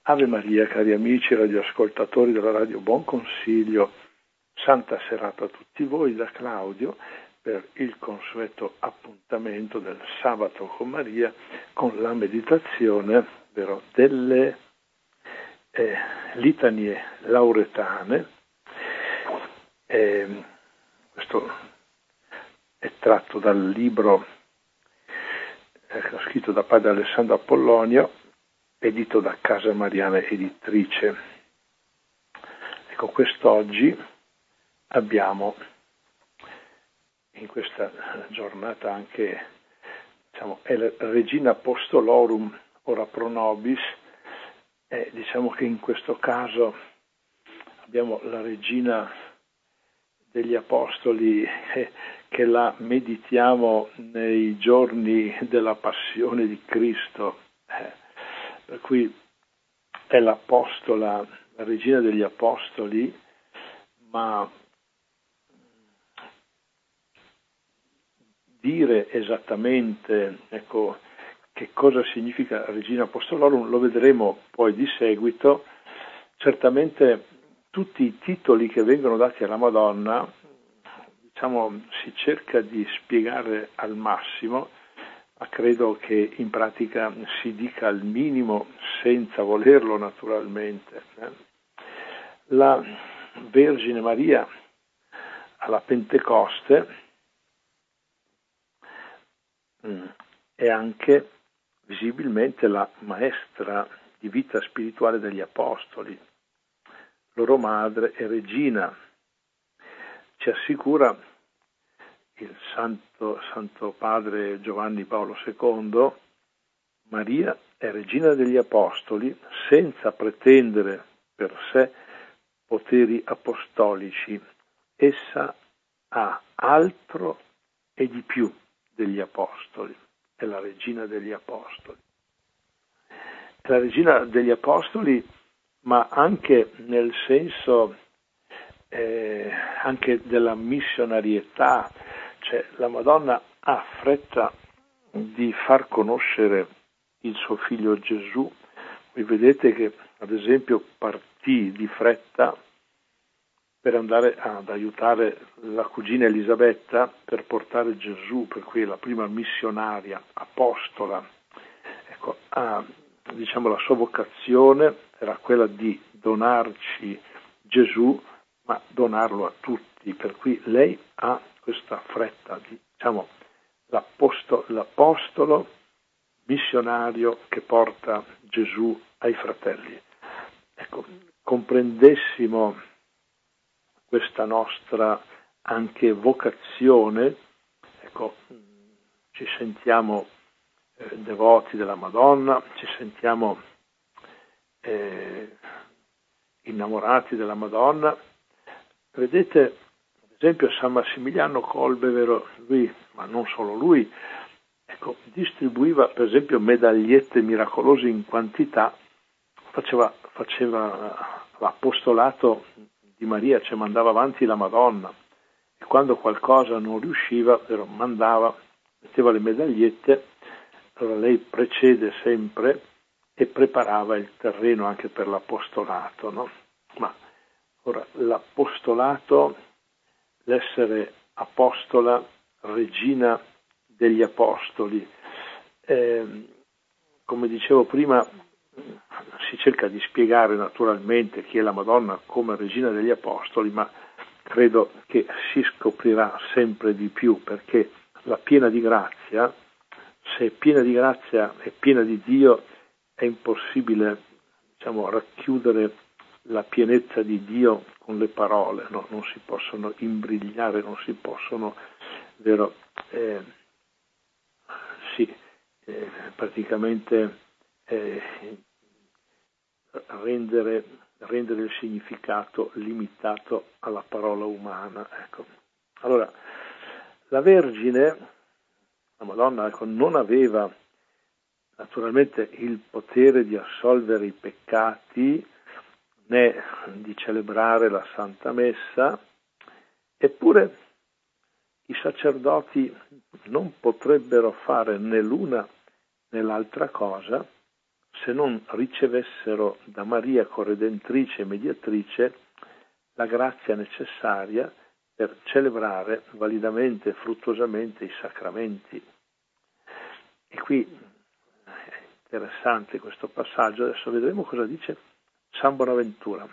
Ave Maria, cari amici radioascoltatori della Radio Buon Consiglio, santa serata a tutti voi da Claudio per il consueto appuntamento del sabato con Maria con la meditazione, ovvero delle litanie lauretane. Questo è tratto dal libro scritto da padre Alessandro Apollonio, edito da Casa Mariana Editrice. Ecco, quest'oggi abbiamo in questa giornata anche, è la Regina Apostolorum ora pro nobis, diciamo che in questo caso abbiamo la Regina degli Apostoli che la meditiamo nei giorni della passione di Cristo. Per cui è l'apostola, la regina degli apostoli, ma dire esattamente, ecco, che cosa significa Regina Apostolorum lo vedremo poi di seguito. Certamente tutti i titoli che vengono dati alla Madonna, si cerca di spiegare al massimo, ma credo che in pratica si dica al minimo senza volerlo naturalmente. La Vergine Maria alla Pentecoste è anche visibilmente la maestra di vita spirituale degli Apostoli, loro madre e regina. Ci assicura il Santo Padre Giovanni Paolo II, Maria è regina degli Apostoli senza pretendere per sé poteri apostolici. Essa ha altro e di più degli Apostoli, è la regina degli Apostoli. È la regina degli Apostoli, ma anche nel senso anche della missionarietà. Cioè, la Madonna ha fretta di far conoscere il suo figlio Gesù. Voi vedete che, ad esempio, partì di fretta per andare ad aiutare la cugina Elisabetta per portare Gesù, per cui è la prima missionaria, apostola. Ecco, la sua vocazione era quella di donarci Gesù, ma donarlo a tutti, per cui lei ha questa fretta, l'apostolo missionario che porta Gesù ai fratelli. Ecco, comprendessimo questa nostra anche vocazione, ecco, ci sentiamo devoti della Madonna, ci sentiamo innamorati della Madonna. Vedete, ad esempio, San Massimiliano Kolbe, lui, ma non solo lui, ecco, distribuiva per esempio medagliette miracolose in quantità, faceva l'apostolato di Maria, cioè mandava avanti la Madonna, e quando qualcosa non riusciva, metteva le medagliette, allora lei precede sempre e preparava il terreno anche per l'apostolato, no? Ma ora, l'apostolato, l'essere apostola, regina degli apostoli, come dicevo prima, si cerca di spiegare naturalmente chi è la Madonna come regina degli apostoli, ma credo che si scoprirà sempre di più, perché la piena di grazia, se è piena di grazia e piena di Dio, è impossibile, racchiudere la pienezza di Dio con le parole, no? Non si possono imbrigliare, non si possono, praticamente rendere il significato limitato alla parola umana. Ecco. Allora, la Vergine, la Madonna, ecco, non aveva naturalmente il potere di assolvere i peccati né di celebrare la Santa Messa, eppure i sacerdoti non potrebbero fare né l'una né l'altra cosa se non ricevessero da Maria corredentrice e mediatrice la grazia necessaria per celebrare validamente e fruttuosamente i sacramenti. E qui è interessante questo passaggio, adesso vedremo cosa dice San Bonaventura,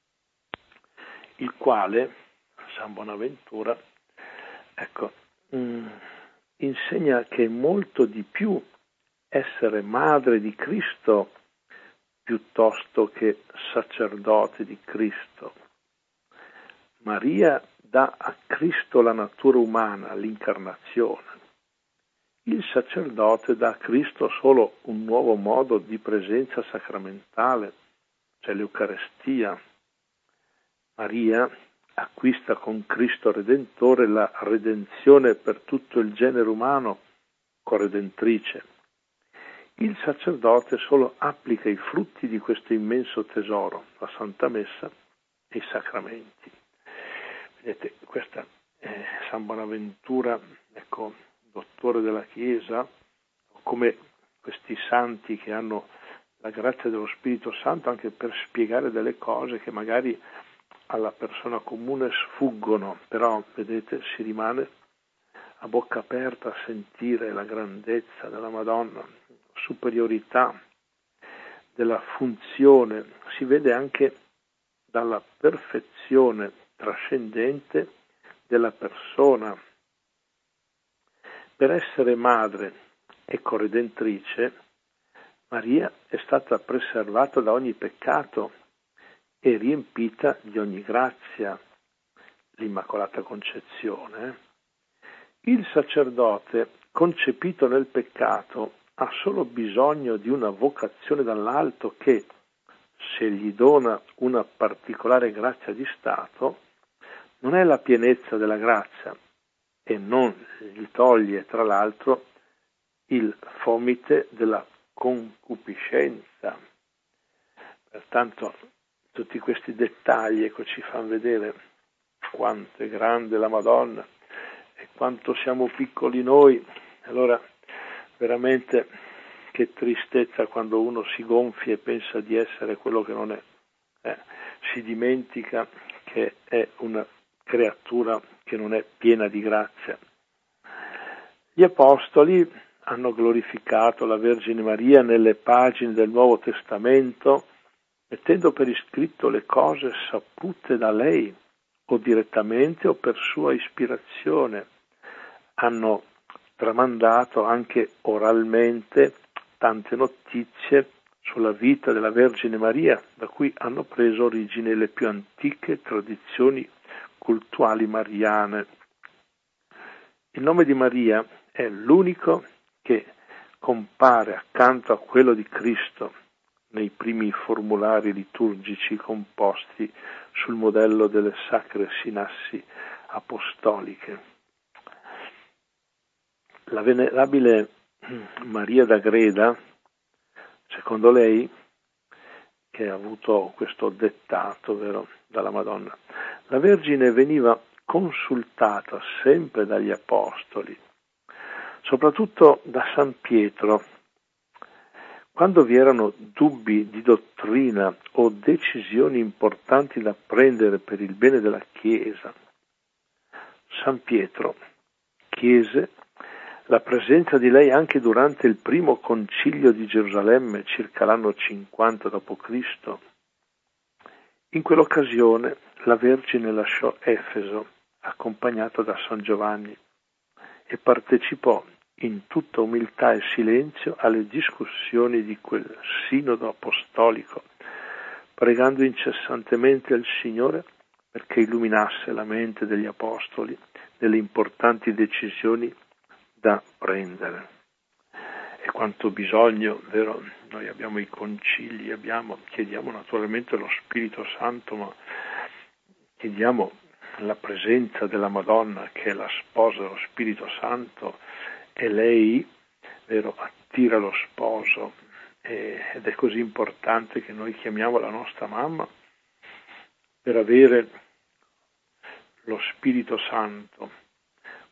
il quale, San Bonaventura, ecco, insegna che è molto di più essere madre di Cristo piuttosto che sacerdote di Cristo. Maria dà a Cristo la natura umana, l'incarnazione. Il sacerdote dà a Cristo solo un nuovo modo di presenza sacramentale, cioè l'Eucarestia. Maria acquista con Cristo Redentore la redenzione per tutto il genere umano, corredentrice. Il sacerdote solo applica i frutti di questo immenso tesoro, la Santa Messa e i sacramenti. Vedete, questa è San Bonaventura, ecco, dottore della Chiesa, come questi santi che hanno la grazia dello Spirito Santo anche per spiegare delle cose che magari alla persona comune sfuggono, però vedete si rimane a bocca aperta a sentire la grandezza della Madonna, superiorità della funzione, si vede anche dalla perfezione trascendente della persona. Per essere madre e corredentrice, Maria è stata preservata da ogni peccato e riempita di ogni grazia, l'Immacolata Concezione. Il sacerdote, concepito nel peccato, ha solo bisogno di una vocazione dall'alto che, se gli dona una particolare grazia di stato, non è la pienezza della grazia e non gli toglie, tra l'altro, il fomite della concupiscenza. Pertanto tutti questi dettagli, ecco, ci fanno vedere quanto è grande la Madonna e quanto siamo piccoli noi. Allora veramente che tristezza quando uno si gonfia e pensa di essere quello che non è. Si dimentica che è una creatura che non è piena di grazia. Gli Apostoli hanno glorificato la Vergine Maria nelle pagine del Nuovo Testamento, mettendo per iscritto le cose sapute da lei, o direttamente o per sua ispirazione. Hanno tramandato anche oralmente tante notizie sulla vita della Vergine Maria, da cui hanno preso origine le più antiche tradizioni cultuali mariane. Il nome di Maria è l'unico che compare accanto a quello di Cristo nei primi formulari liturgici composti sul modello delle sacre sinassi apostoliche. La venerabile Maria d'Agreda, secondo lei, che ha avuto questo dettato, vero, dalla Madonna, la Vergine veniva consultata sempre dagli Apostoli, soprattutto da San Pietro, quando vi erano dubbi di dottrina o decisioni importanti da prendere per il bene della Chiesa. San Pietro chiese la presenza di lei anche durante il primo concilio di Gerusalemme, circa l'anno 50 d.C. In quell'occasione la Vergine lasciò Efeso, accompagnata da San Giovanni, e partecipò in tutta umiltà e silenzio alle discussioni di quel sinodo apostolico, pregando incessantemente il Signore perché illuminasse la mente degli apostoli nelle importanti decisioni da prendere. E quanto bisogno, vero? Noi abbiamo i concili, chiediamo naturalmente lo Spirito Santo, ma chiediamo la presenza della Madonna, che è la sposa dello Spirito Santo, e lei, vero, attira lo sposo, ed è così importante che noi chiamiamo la nostra mamma per avere lo Spirito Santo.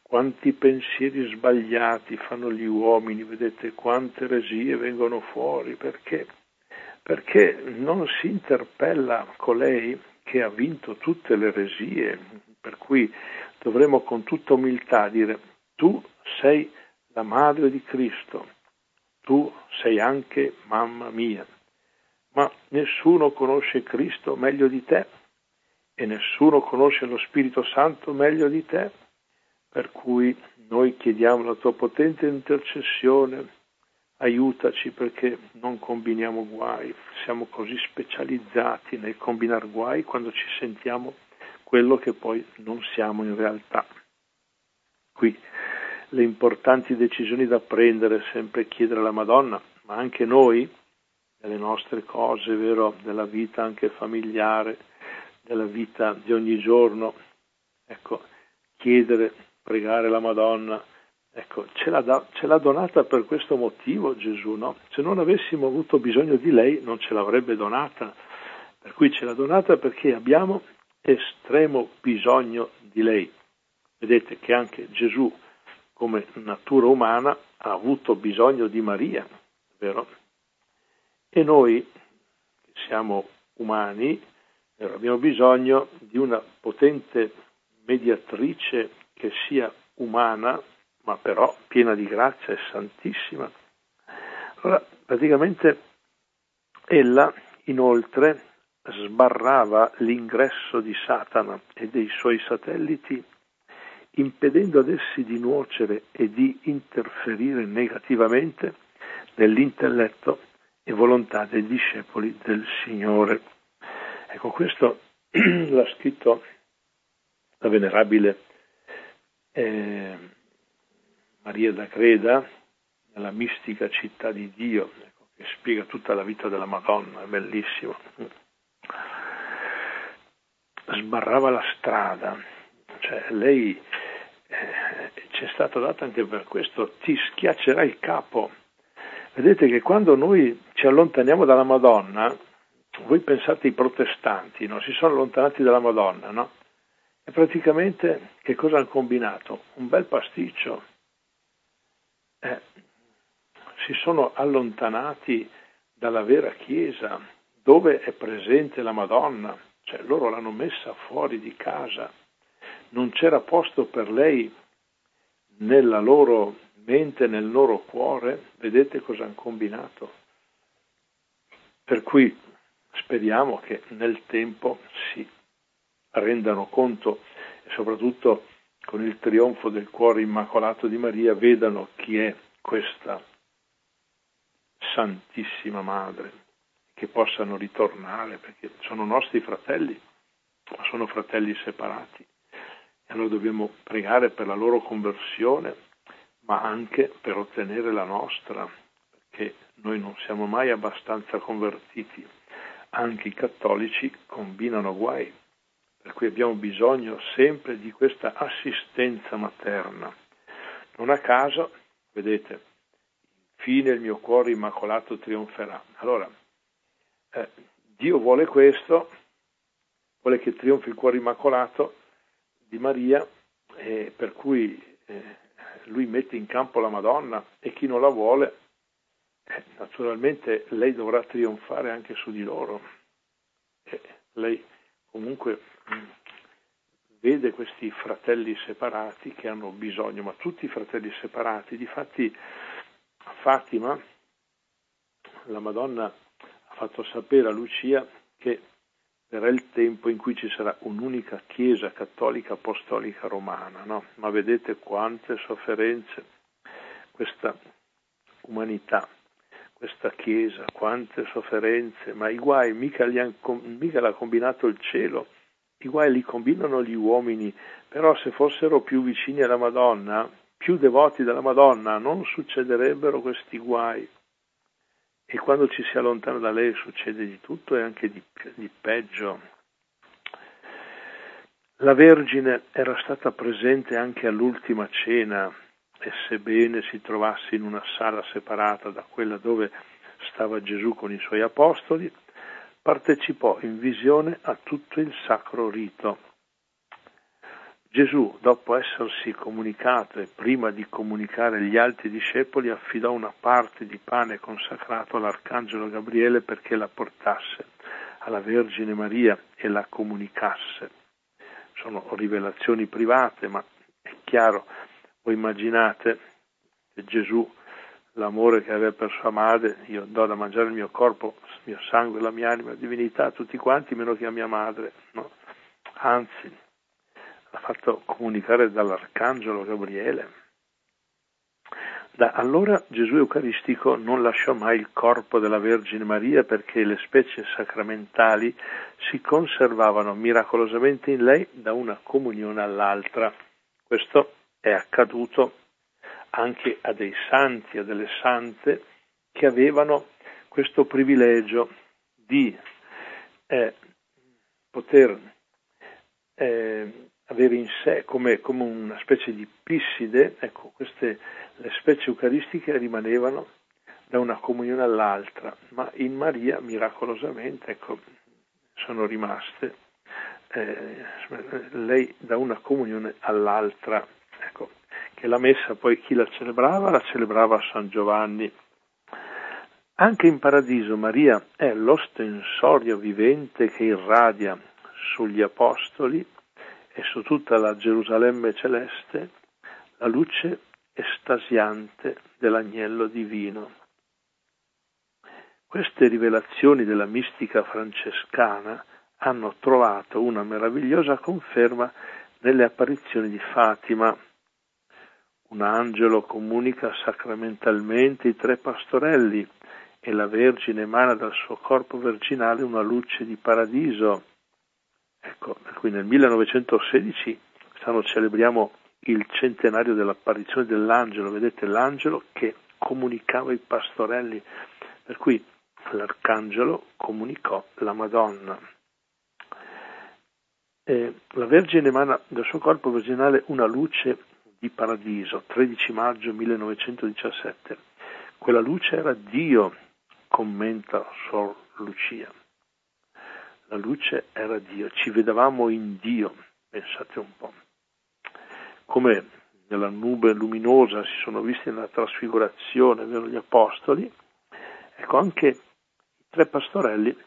quanti pensieri sbagliati fanno gli uomini, vedete quante eresie vengono fuori, perché? Perché non si interpella colei che ha vinto tutte le eresie, per cui dovremo con tutta umiltà dire: tu sei la madre di Cristo, tu sei anche mamma mia, ma nessuno conosce Cristo meglio di te e nessuno conosce lo Spirito Santo meglio di te, per cui noi chiediamo la tua potente intercessione, aiutaci perché non combiniamo guai, siamo così specializzati nel combinare guai quando ci sentiamo quello che poi non siamo in realtà. Qui le importanti decisioni da prendere, sempre chiedere alla Madonna, ma anche noi, nelle nostre cose, vero, della vita anche familiare, della vita di ogni giorno, ecco, chiedere, pregare la Madonna, ecco, ce l'ha donata per questo motivo Gesù, no? Se non avessimo avuto bisogno di lei non ce l'avrebbe donata, per cui ce l'ha donata perché abbiamo estremo bisogno di lei. Vedete che anche Gesù, come natura umana, ha avuto bisogno di Maria, vero? E noi, che siamo umani, abbiamo bisogno di una potente mediatrice che sia umana, ma però piena di grazia e santissima. Allora, praticamente, ella, inoltre, sbarrava l'ingresso di Satana e dei suoi satelliti, impedendo ad essi di nuocere e di interferire negativamente nell'intelletto e volontà dei discepoli del Signore. Ecco, questo l'ha scritto la venerabile Maria d'Agreda nella Mistica città di Dio, ecco, che spiega tutta la vita della Madonna, è bellissimo. Sbarrava la strada, cioè lei ci è stata data anche per questo: ti schiaccerà il capo. Vedete che quando noi ci allontaniamo dalla Madonna, voi pensate ai protestanti, no? Si sono allontanati dalla Madonna, no? E praticamente che cosa hanno combinato? Un bel pasticcio. Si sono allontanati dalla vera Chiesa, dove è presente la Madonna, cioè loro l'hanno messa fuori di casa, non c'era posto per lei nella loro mente, nel loro cuore. Vedete cosa hanno combinato? Per cui speriamo che nel tempo si rendano conto e soprattutto con il trionfo del cuore immacolato di Maria vedano chi è questa Santissima Madre, che possano ritornare, perché sono nostri fratelli, ma sono fratelli separati. E allora dobbiamo pregare per la loro conversione, ma anche per ottenere la nostra, perché noi non siamo mai abbastanza convertiti. Anche i cattolici combinano guai, per cui abbiamo bisogno sempre di questa assistenza materna. Non a caso, vedete, infine il mio cuore immacolato trionferà. Allora, Dio vuole questo, vuole che trionfi il cuore immacolato di Maria, per cui lui mette in campo la Madonna, e chi non la vuole, naturalmente lei dovrà trionfare anche su di loro. Lei comunque vede questi fratelli separati che hanno bisogno, ma tutti i fratelli separati. Difatti a Fatima la Madonna ha fatto sapere a Lucia che verrà il tempo in cui ci sarà un'unica Chiesa cattolica apostolica romana, no? Ma vedete quante sofferenze questa umanità, questa Chiesa, quante sofferenze, ma i guai mica l'ha combinato il cielo, i guai li combinano gli uomini, però se fossero più vicini alla Madonna, più devoti della Madonna, non succederebbero questi guai. E quando ci si allontana da lei succede di tutto e anche di peggio. La Vergine era stata presente anche all'ultima cena, e sebbene si trovasse in una sala separata da quella dove stava Gesù con i suoi apostoli, partecipò in visione a tutto il sacro rito. Gesù, dopo essersi comunicato e prima di comunicare agli altri discepoli, affidò una parte di pane consacrato all'Arcangelo Gabriele perché la portasse alla Vergine Maria e la comunicasse. Sono rivelazioni private, ma è chiaro, voi immaginate che Gesù, l'amore che aveva per sua madre, io do da mangiare il mio corpo, il mio sangue, la mia anima, la divinità a tutti quanti, meno che a mia madre, no? Anzi, l'ha fatto comunicare dall'Arcangelo Gabriele. Da allora Gesù Eucaristico non lasciò mai il corpo della Vergine Maria perché le specie sacramentali si conservavano miracolosamente in lei da una comunione all'altra. Questo è accaduto anche a dei santi, a delle sante che avevano questo privilegio di poter avere in sé come una specie di pisside, ecco, le specie eucaristiche rimanevano da una comunione all'altra, ma in Maria miracolosamente, ecco, sono rimaste lei da una comunione all'altra, ecco, che la messa poi chi la celebrava a San Giovanni. Anche in paradiso Maria è l'ostensorio vivente che irradia sugli apostoli e su tutta la Gerusalemme celeste la luce estasiante dell'agnello divino. Queste rivelazioni della mistica francescana hanno trovato una meravigliosa conferma nelle apparizioni di Fatima. Un angelo comunica sacramentalmente i 3 pastorelli e la Vergine emana dal suo corpo virginale una luce di paradiso. Ecco, per cui nel 1916 quest'anno celebriamo il centenario dell'apparizione dell'angelo, vedete l'angelo che comunicava i pastorelli, per cui l'arcangelo comunicò la Madonna. La Vergine emana dal suo corpo virginale una luce di paradiso, 13 maggio 1917. Quella luce era Dio, commenta Sor Lucia. La luce era Dio, ci vedevamo in Dio, pensate un po'. Come nella nube luminosa si sono visti nella trasfigurazione, vero, gli apostoli, ecco anche i 3 pastorelli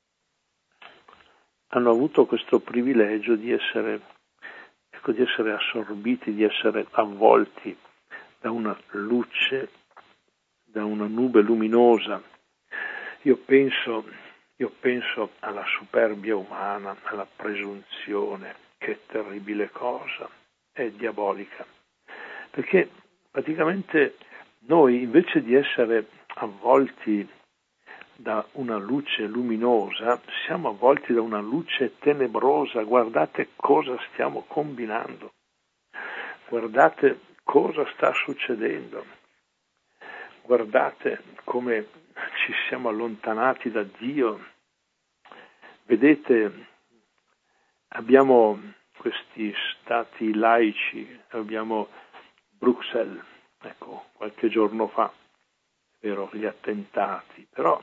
hanno avuto questo privilegio di essere assorbiti, di essere avvolti da una luce, da una nube luminosa. Io penso alla superbia umana, alla presunzione, che terribile cosa, è diabolica, perché praticamente noi invece di essere avvolti da una luce luminosa, siamo avvolti da una luce tenebrosa. Guardate cosa stiamo combinando, guardate cosa sta succedendo, guardate come ci siamo allontanati da Dio. Vedete, abbiamo questi stati laici, abbiamo Bruxelles, ecco, qualche giorno fa, vero, gli attentati, però,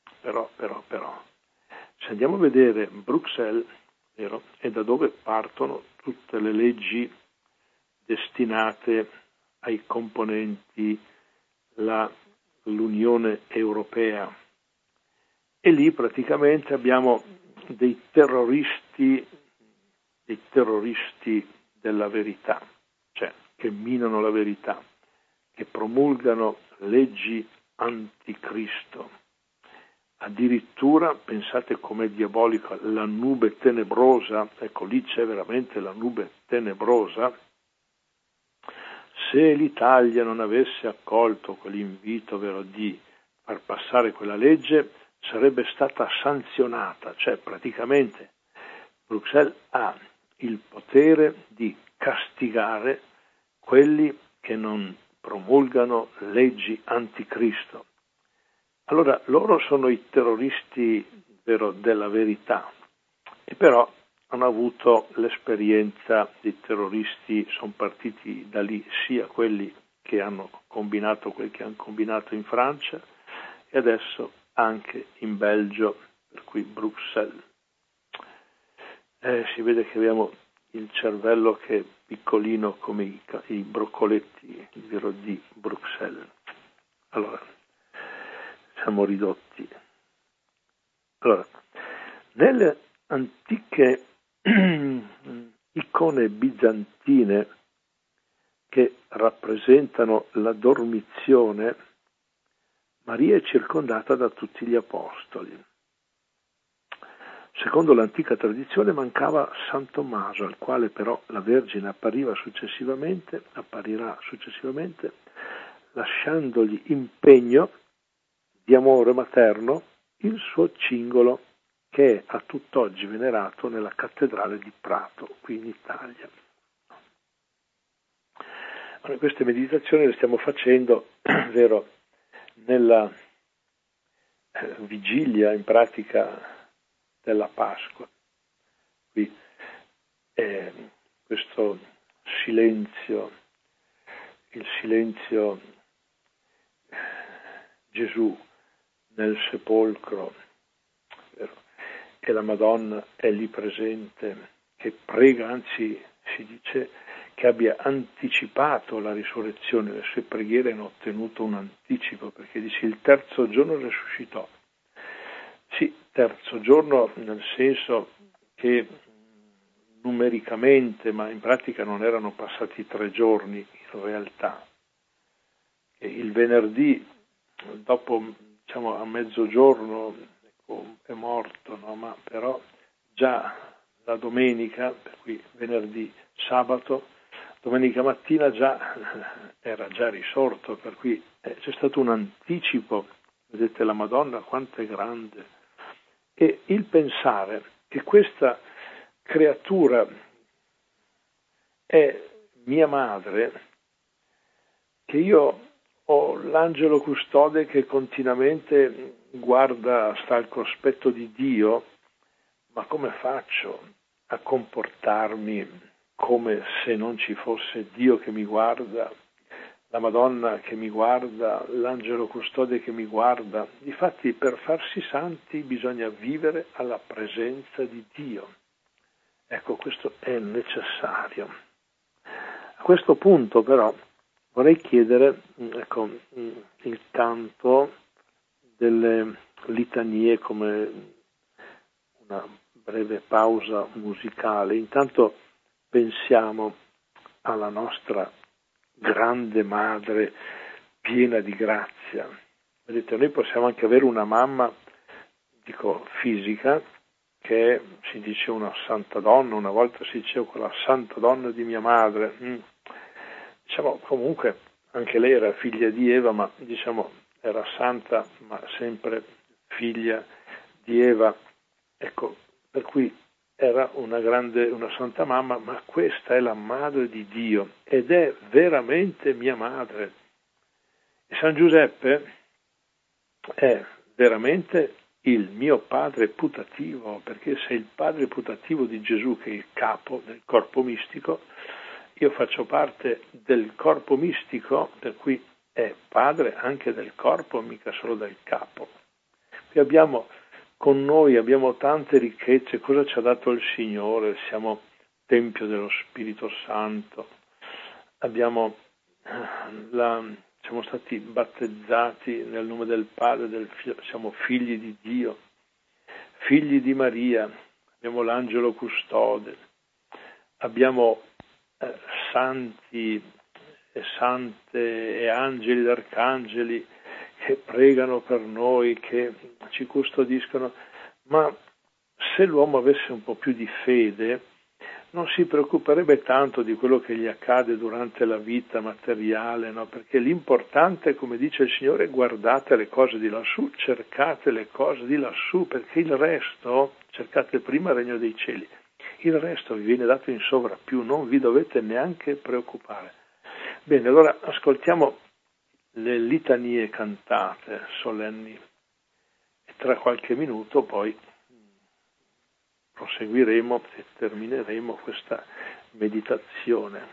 se andiamo a vedere Bruxelles, vero, è da dove partono tutte le leggi destinate ai componenti l'Unione Europea, e lì praticamente abbiamo dei terroristi della verità, cioè che minano la verità, che promulgano leggi anticristo. Addirittura, pensate com'è diabolica la nube tenebrosa, ecco lì c'è veramente la nube tenebrosa. Se l'Italia non avesse accolto quell'invito, vero, di far passare quella legge, sarebbe stata sanzionata, cioè praticamente Bruxelles ha il potere di castigare quelli che non promulgano leggi anticristo. Allora loro sono i terroristi, vero, della verità, e però hanno avuto l'esperienza di terroristi, sono partiti da lì sia quelli che hanno combinato quel che hanno combinato in Francia e adesso anche in Belgio, per cui Bruxelles. Si vede che abbiamo il cervello che è piccolino come i broccoletti di Bruxelles. Allora, siamo ridotti. Allora, nelle antiche icone bizantine che rappresentano la dormizione, Maria è circondata da tutti gli apostoli. Secondo l'antica tradizione mancava San Tommaso, al quale però la Vergine apparirà successivamente, lasciandogli impegno di amore materno il suo cingolo, che è a tutt'oggi venerato nella cattedrale di Prato, qui in Italia. Allora, queste meditazioni le stiamo facendo, vero, nella vigilia, in pratica, della Pasqua. Qui questo silenzio, il silenzio Gesù nel sepolcro, vero? E la Madonna è lì presente, che prega, anzi si dice che abbia anticipato la risurrezione, le sue preghiere hanno ottenuto un anticipo, perché dice il terzo giorno risuscitò. Sì, terzo giorno nel senso che numericamente, ma in pratica non erano passati 3 giorni in realtà. E il venerdì, dopo, diciamo, a mezzogiorno, ecco, è morto, no? Ma però già la domenica, per cui venerdì, sabato, domenica mattina era già risorto, per cui c'è stato un anticipo. Vedete la Madonna quanto è grande. E il pensare che questa creatura è mia madre, che io ho l'angelo custode che continuamente sta al cospetto di Dio, ma come faccio a comportarmi come se non ci fosse Dio che mi guarda, la Madonna che mi guarda, l'angelo custode che mi guarda? Difatti, per farsi santi bisogna vivere alla presenza di Dio. Ecco, questo è necessario. A questo punto però vorrei chiedere, ecco, il canto delle litanie come una breve pausa musicale. Intanto pensiamo alla nostra grande madre piena di grazia. Vedete, noi possiamo anche avere una mamma, dico fisica, che si dice una santa donna, una volta si diceva quella santa donna di mia madre. Diciamo, comunque anche lei era figlia di Eva, ma diciamo era santa, ma sempre figlia di Eva. Ecco, per cui era una santa mamma, ma questa è la madre di Dio ed è veramente mia madre. E San Giuseppe è veramente il mio padre putativo, perché se il padre putativo di Gesù, che è il capo del corpo mistico, io faccio parte del corpo mistico, per cui è padre anche del corpo, mica solo del capo. Qui con noi abbiamo tante ricchezze. Cosa ci ha dato il Signore? Siamo Tempio dello Spirito Santo, siamo stati battezzati nel nome del Padre, del Figlio, siamo figli di Dio, figli di Maria, abbiamo l'angelo custode, abbiamo santi e sante e angeli ed arcangeli che pregano per noi, che ci custodiscono, ma se l'uomo avesse un po' più di fede non si preoccuperebbe tanto di quello che gli accade durante la vita materiale, no? Perché l'importante, come dice il Signore, guardate le cose di lassù, cercate le cose di lassù, perché il resto, cercate prima il regno dei cieli, il resto vi viene dato in sovrappiù, non vi dovete neanche preoccupare. Bene, allora ascoltiamo le litanie cantate solenni e tra qualche minuto poi proseguiremo e termineremo questa meditazione.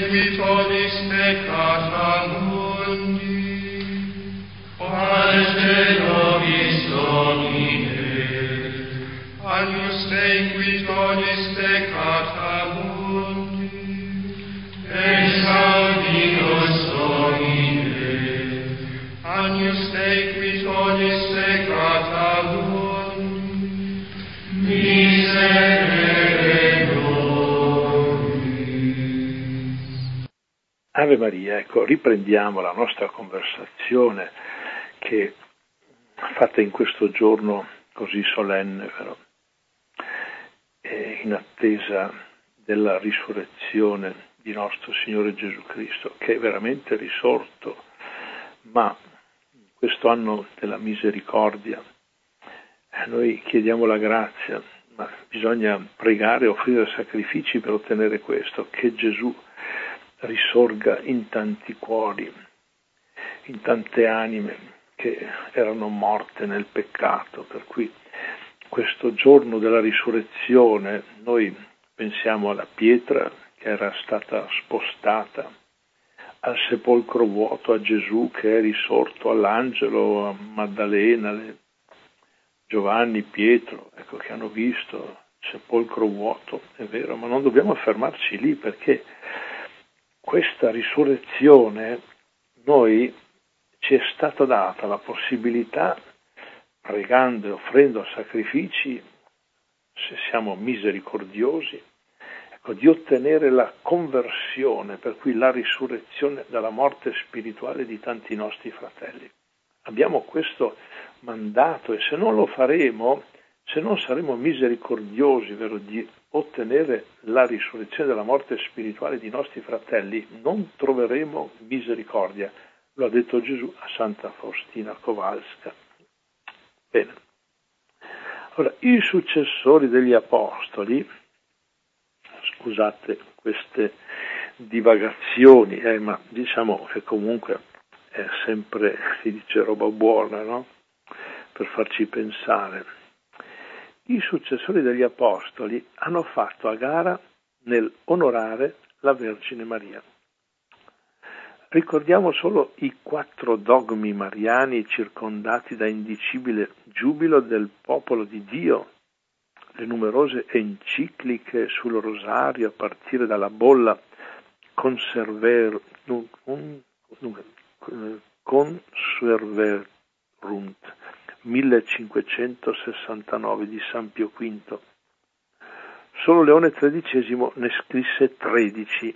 qui tollis peccata mundi, quale nobis Domine, Agnus Dei qui tollis peccata mundi, exaudinus Domine, Agnus Dei qui tollis peccata mundi, miserere nobis. Ave Maria, ecco, riprendiamo la nostra conversazione che fatta in questo giorno così solenne, vero? In attesa della risurrezione di nostro Signore Gesù Cristo, che è veramente risorto, ma in questo anno della misericordia noi chiediamo la grazia, ma bisogna pregare e offrire sacrifici per ottenere questo, che Gesù risorga in tanti cuori, in tante anime che erano morte nel peccato, per cui questo giorno della risurrezione noi pensiamo alla pietra che era stata spostata, al sepolcro vuoto, a Gesù che è risorto, all'angelo, a Maddalena, Giovanni, Pietro, ecco, che hanno visto il sepolcro vuoto, è vero, ma non dobbiamo fermarci lì, perché questa risurrezione noi ci è stata data la possibilità, pregando e offrendo sacrifici, se siamo misericordiosi, ecco, di ottenere la conversione, per cui la risurrezione dalla morte spirituale di tanti nostri fratelli. Abbiamo questo mandato e se non lo faremo, se non saremo misericordiosi, vero, di ottenere la risurrezione dalla morte spirituale di nostri fratelli, non troveremo misericordia. Lo ha detto Gesù a Santa Faustina Kowalska. Bene. Ora, i successori degli apostoli, scusate queste divagazioni, ma diciamo che comunque è sempre, si dice, roba buona, no? Per farci pensare. I successori degli apostoli hanno fatto a gara nel onorare la Vergine Maria. Ricordiamo solo i 4 dogmi mariani circondati da indicibile giubilo del popolo di Dio, le numerose encicliche sul rosario a partire dalla bolla Conserverunt 1569 di San Pio V. Solo Leone XIII ne scrisse 13.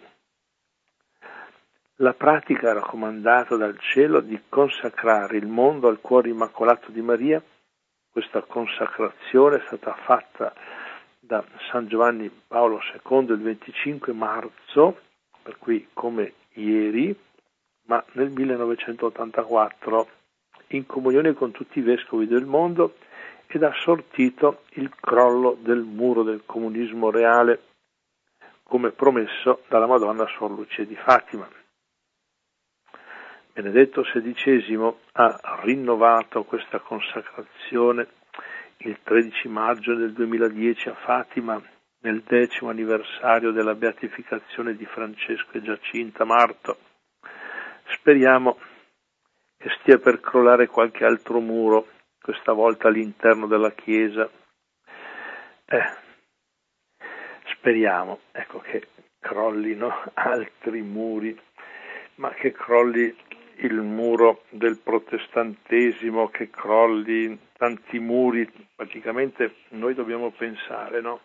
La pratica raccomandata dal cielo di consacrare il mondo al cuore immacolato di Maria, questa consacrazione è stata fatta da San Giovanni Paolo II il 25 marzo, per cui come ieri, ma nel 1984, in comunione con tutti i vescovi del mondo, ed ha sortito il crollo del muro del comunismo reale, come promesso dalla Madonna Suor Lucia di Fatima. Benedetto XVI ha rinnovato questa consacrazione il 13 maggio del 2010 a Fatima, nel 10° anniversario della beatificazione di Francesco e Giacinta Marto. Speriamo che stia per crollare qualche altro muro, questa volta all'interno della Chiesa. Speriamo, ecco, che crollino altri muri, ma che crolli il muro del protestantesimo, che crolli tanti muri. Praticamente noi dobbiamo pensare, no?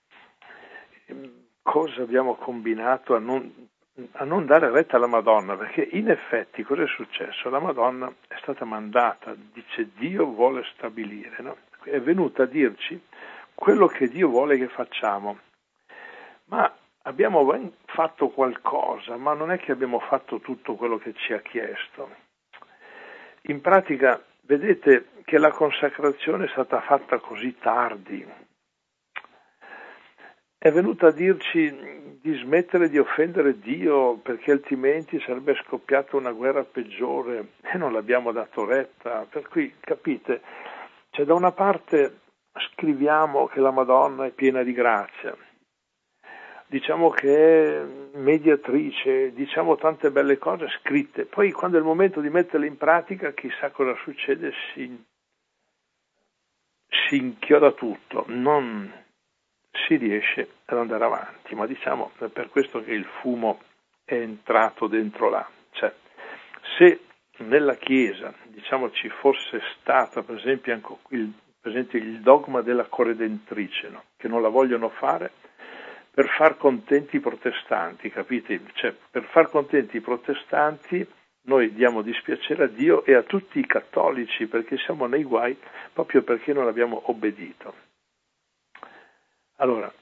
Cosa abbiamo combinato a non dare retta alla Madonna, perché in effetti cosa è successo? La Madonna è stata mandata, dice Dio vuole stabilire, no? È venuta a dirci quello che Dio vuole che facciamo, ma abbiamo fatto qualcosa, ma non è che abbiamo fatto tutto quello che ci ha chiesto. In pratica, vedete che la consacrazione è stata fatta così tardi. È venuta a dirci di smettere di offendere Dio, perché altrimenti sarebbe scoppiata una guerra peggiore, e non l'abbiamo dato retta. Per cui, capite, cioè da una parte scriviamo che la Madonna è piena di grazia, diciamo che è mediatrice, diciamo tante belle cose scritte, poi quando è il momento di metterle in pratica chissà cosa succede, si inchioda tutto, non si riesce ad andare avanti, ma diciamo è per questo che il fumo è entrato dentro là. Cioè, se nella Chiesa diciamo ci fosse stata per esempio il dogma della corredentrice, no? Che non la vogliono fare per far contenti i protestanti, capite? Cioè, per far contenti i protestanti noi diamo dispiacere a Dio e a tutti i cattolici perché siamo nei guai proprio perché non abbiamo obbedito. Allora,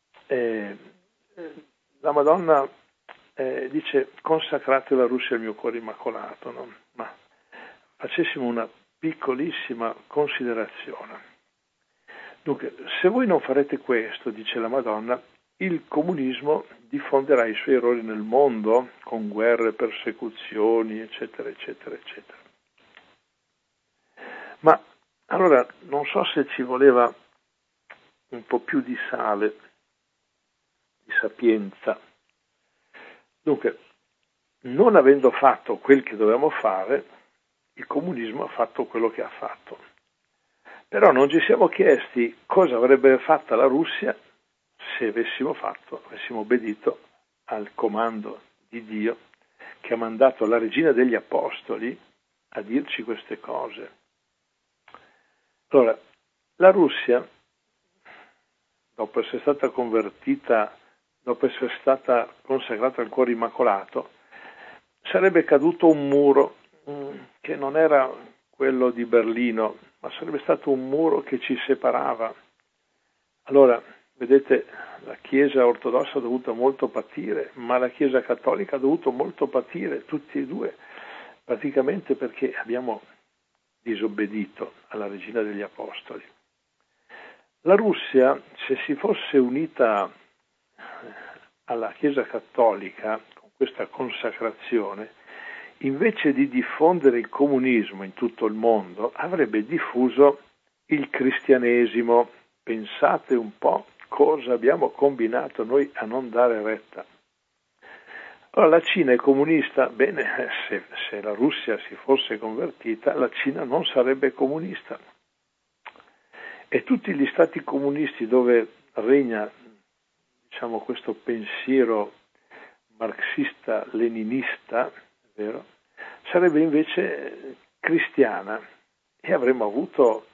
la Madonna dice consacrate la Russia al mio cuore immacolato, no? Ma facessimo una piccolissima considerazione. Dunque, se voi non farete questo, dice la Madonna, il comunismo diffonderà i suoi errori nel mondo con guerre, persecuzioni, eccetera, eccetera, eccetera. Ma allora non so se ci voleva un po' più di sale, di sapienza. Dunque, non avendo fatto quel che dovevamo fare, il comunismo ha fatto quello che ha fatto. Però non ci siamo chiesti cosa avrebbe fatta la Russia se avessimo obbedito al comando di Dio che ha mandato la regina degli apostoli a dirci queste cose. Allora, la Russia, dopo essere stata convertita, dopo essere stata consacrata al cuore immacolato, sarebbe caduto un muro che non era quello di Berlino, ma sarebbe stato un muro che ci separava. Allora, vedete, la Chiesa ortodossa ha dovuto molto patire, ma la Chiesa cattolica ha dovuto molto patire, tutti e due, praticamente perché abbiamo disobbedito alla regina degli apostoli. La Russia, se si fosse unita alla Chiesa cattolica con questa consacrazione, invece di diffondere il comunismo in tutto il mondo, avrebbe diffuso il cristianesimo. Pensate un po' cosa abbiamo combinato noi a non dare retta. Allora, la Cina è comunista? Bene, se la Russia si fosse convertita, la Cina non sarebbe comunista. E tutti gli stati comunisti dove regna, diciamo, questo pensiero marxista-leninista, vero? Sarebbe invece cristiana e avremmo avuto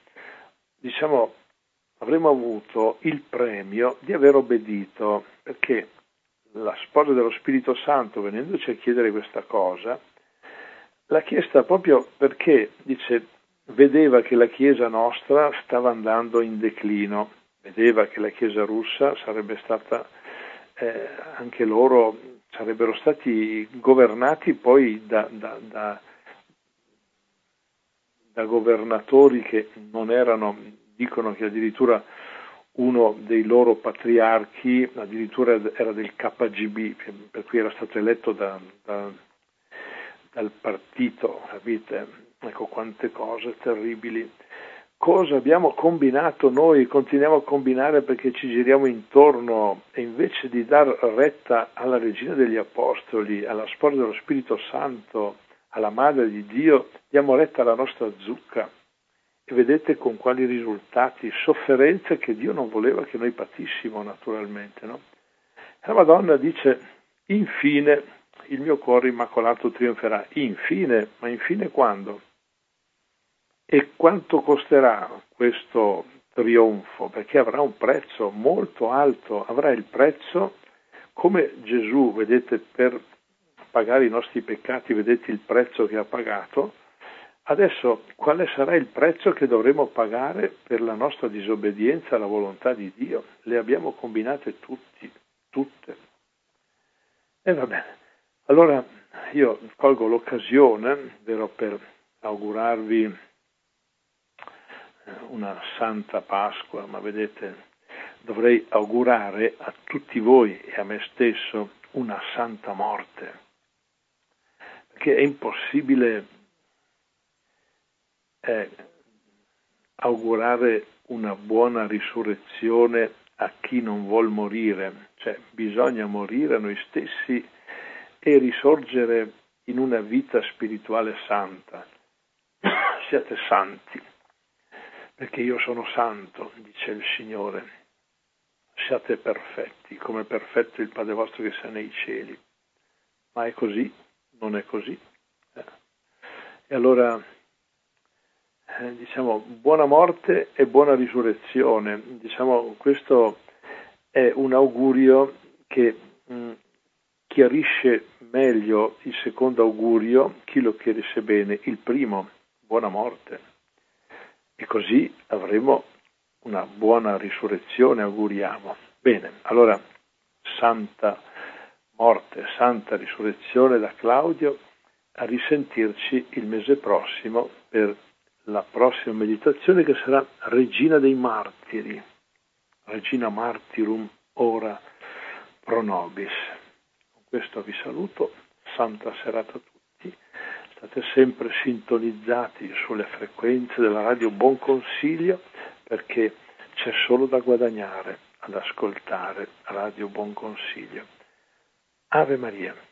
il premio di aver obbedito, perché la sposa dello Spirito Santo, venendoci a chiedere questa cosa, l'ha chiesta proprio perché, dice, vedeva che la Chiesa nostra stava andando in declino, vedeva che la Chiesa russa sarebbe stata, anche loro sarebbero stati governati poi da governatori che non erano, dicono che addirittura uno dei loro patriarchi addirittura era del KGB, per cui era stato eletto dal partito, capite? Ecco quante cose terribili. Cosa abbiamo combinato noi, continuiamo a combinare perché ci giriamo intorno e invece di dar retta alla regina degli apostoli, alla sposa dello Spirito Santo, alla Madre di Dio, diamo retta alla nostra zucca. E vedete con quali risultati, sofferenze che Dio non voleva che noi patissimo naturalmente, no? La Madonna dice, infine il mio cuore immacolato trionferà. Infine, ma infine quando? E quanto costerà questo trionfo? Perché avrà un prezzo molto alto, avrà il prezzo come Gesù, vedete, per pagare i nostri peccati, vedete il prezzo che ha pagato. Adesso quale sarà il prezzo che dovremo pagare per la nostra disobbedienza alla volontà di Dio? Le abbiamo combinate tutte. E va bene. Allora io colgo l'occasione, vero, per augurarvi una santa Pasqua, ma vedete, dovrei augurare a tutti voi e a me stesso una santa morte, perché è impossibile augurare una buona risurrezione a chi non vuol morire, cioè bisogna morire a noi stessi e risorgere in una vita spirituale santa. Siate santi, perché io sono santo, dice il Signore. Siate perfetti, come perfetto il Padre vostro che sia nei cieli. Ma è così? Non è così? E allora, diciamo, buona morte e buona risurrezione. Diciamo, questo è un augurio che chiarisce meglio il secondo augurio, chi lo chiarisce bene, il primo, buona morte. E così avremo una buona risurrezione, auguriamo. Bene, allora, santa morte, santa risurrezione da Claudio, a risentirci il mese prossimo per la prossima meditazione che sarà Regina dei Martiri, Regina Martyrum ora pro nobis. Con questo vi saluto, santa serata a tutti, state sempre sintonizzati sulle frequenze della Radio Buon Consiglio perché c'è solo da guadagnare ad ascoltare Radio Buon Consiglio. Ave Maria.